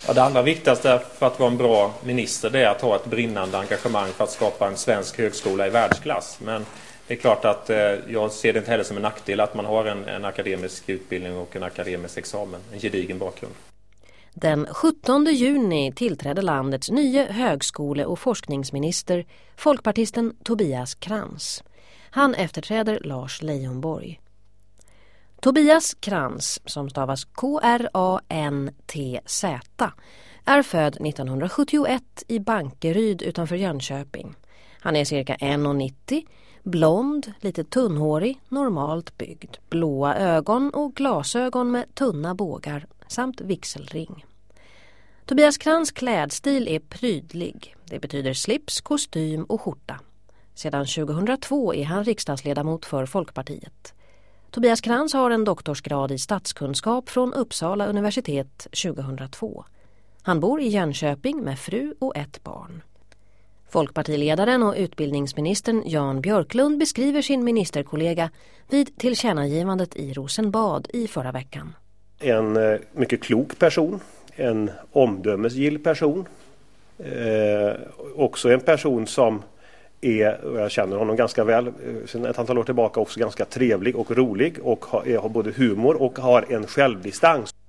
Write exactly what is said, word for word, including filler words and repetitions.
Ja, det allra viktigaste för att vara en bra minister, det är att ha ett brinnande engagemang för att skapa en svensk högskola i världsklass. Men det är klart att eh, jag ser det inte heller som en nackdel att man har en, en akademisk utbildning och en akademisk examen, en gedigen bakgrund. Den sjuttonde juni tillträdde landets nya högskole- och forskningsminister, folkpartisten Tobias Krantz. Han efterträder Lars Leijonborg. Tobias Krantz, som stavas K R A N T Z, är född nittonhundrasjuttioett i Bankeryd utanför Jönköping. Han är cirka en komma nittio, blond, lite tunnhårig, normalt byggd, blåa ögon och glasögon med tunna bågar samt vigselring. Tobias Krantz klädstil är prydlig. Det betyder slips, kostym och skjorta. Sedan tjugohundratvå är han riksdagsledamot för Folkpartiet. Tobias Krantz har en doktorsgrad i statskunskap från Uppsala universitet tjugohundratvå. Han bor i Jönköping med fru och ett barn. Folkpartiledaren och utbildningsministern Jan Björklund beskriver sin ministerkollega vid tillkännagivandet i Rosenbad i förra veckan. En mycket klok person, en omdömesgill person, eh, också en person som är, och jag känner honom ganska väl sedan ett antal år tillbaka, också ganska trevlig och rolig och har, har både humor och har en självdistans.